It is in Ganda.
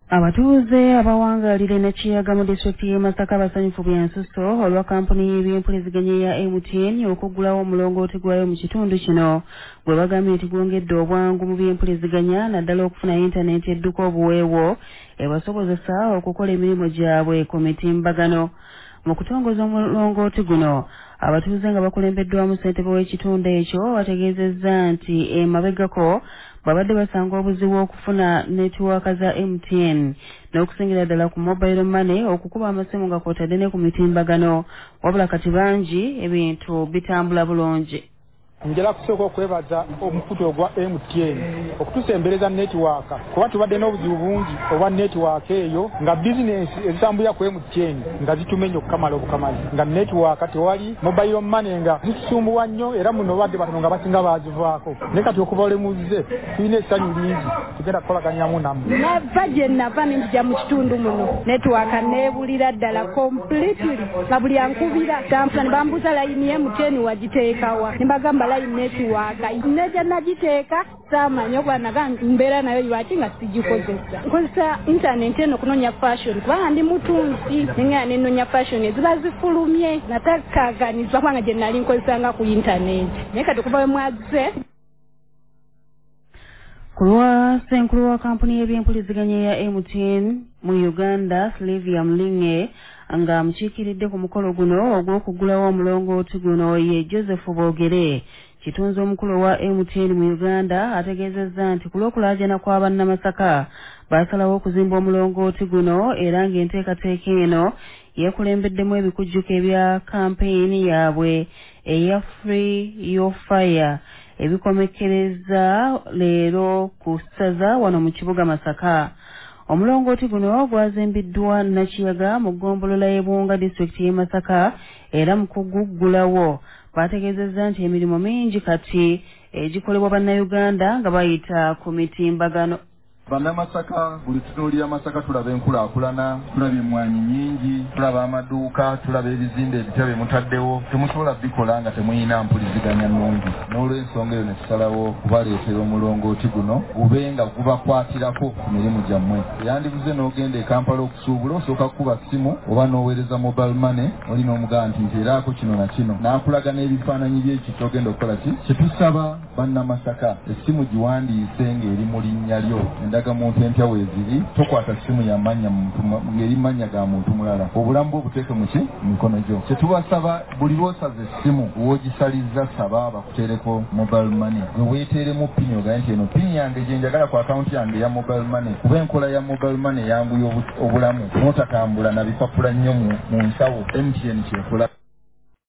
Abatuuze abawangalira Nakiyaga mu disitulikiti y'e Masaka basanyufu byansusso olwa kampuni y'ebyempuliziganya ya MTN okuggulawo omulongooti gwayo mu kitundu kino bwe bagambye nti gwongedde obwangu mu byempuliziganya naddala okufuna intaneti edduka obuweewo ebasobozesa okukola emirimu gyabwe ku mitimbagano. Mu kutongoza omulongooti guno abatuuze nga bakulembeddwamu ssentebe w'ekitundu ekyo bategeezezza nti emabegako babadde basanga obuzibu okufuna netiwaaka za MTN n'okusingira ddala ku mobile money okukuba amasimu nga kwotadde ne ku mitimbagano wabula kati bangi ebintu bitambula bulungi. Njala kusooka okwebaza omukutu ogwa MTN okutusembereza netiwaaka kuba tubadde n'obuzibu bungi obwa netiwaaka eyo nga bizinensi ezitambulira ku MTN nga zitumenya okukamala obukamali nga netiwaaka tewali mobile money nga zitusumbuwa nnyo era muno badde batono nga basinga bazivaako naye kati okuva olemuze tulina essanyu lingi tugenda kukolaganyamu nammwe. Nava gye nava ninjija mu kitundu muno netiwaaka neebulira ddala completely nga buli ankubira tampula ne bambuuza layini MTN wagiteekawa ne bagamba line netiwaaka neja nagiteeka saamanya okuba naga mbeera nayo lwaki nga sigikozesa nkozesa intaneti eno okunonya fashion kubanga ndi mutunzi nengera nenonya fashion eziba zifulumye natakaaganizwa kubanga gye nali nkozesanga ku intaneti naye kati okuva we mwaze. Ku lwa ssenkulu wa kampuni y'ebyempuliziganya ya MTN mu Uganda Sylvia Mlinge nga amukiikiridde ku mukolo guno ogw'okuggulawo omulongooti guno ye Joseph Boogere kitunzi omukulu wa MTN mu Uganda ategeezezza nti ku lw'okulaajana kwa bannamasaka baasalawo okuzimba omulongooti guno era ng'enteekateeka eno yeekulembeddemu ebikujjuko ebya kampeyini yaabwe eya Free Your Fire ebikomekkereza leero ku ssaza wano mu kibuga Masaka. Omulongooti guno gwazimbiddwa Nakiyaga mu ggombolola y'e Buunga disitulikiti y'e Masaka era mu kuguggulawo bategeezezza nti emirimu mingi kati egikolebwa bannayuganda nga bayita ku mitimbagano. Bannamasaka buli tutuulira Masaka tulaba enkulaakulana, tulaba emmwanyi nnyingi, tulaba amaduuka, tulaba ebizimbe ebipya bye mutaddewo. Temusobola bikola nga temuyina mpuliziganya nnungi. N'olw'ensonga eyo ne tusalawo kubaleetera omulongooti guno gube nga gubakwatirako ku mirimu gyammwe. Yandibuze n'ogenda e Kampala okusuubula osooka kukuba ssimu oba n'oweereza mobile money oli n'omugamba nti nteeraako kino na kino n'akulaga n'ebifaananyi by'ekyo ky'ogenda okukola ki. Kye tusaba bannamasaka essimu giwandiise ng'eri mu linnya lyo endaga muntu empya weeziri tokwata ssimu ya mannya ng'eri mannya ga muntu mulala obulamu bwo buteeke mu ki mu mikono gyo. Kye tubasaba buli lw'osaza essimu w'ogisalizza saba bakuteereko mobile money gwe weeteeremu pini ogaye nti eno pini yange gye njagala ku akawunti yange eya mobile money kuba enkola ya mobile money yanguya obulamu n'otatambula na bipapula nnyo mu nsawo MTN kyekola.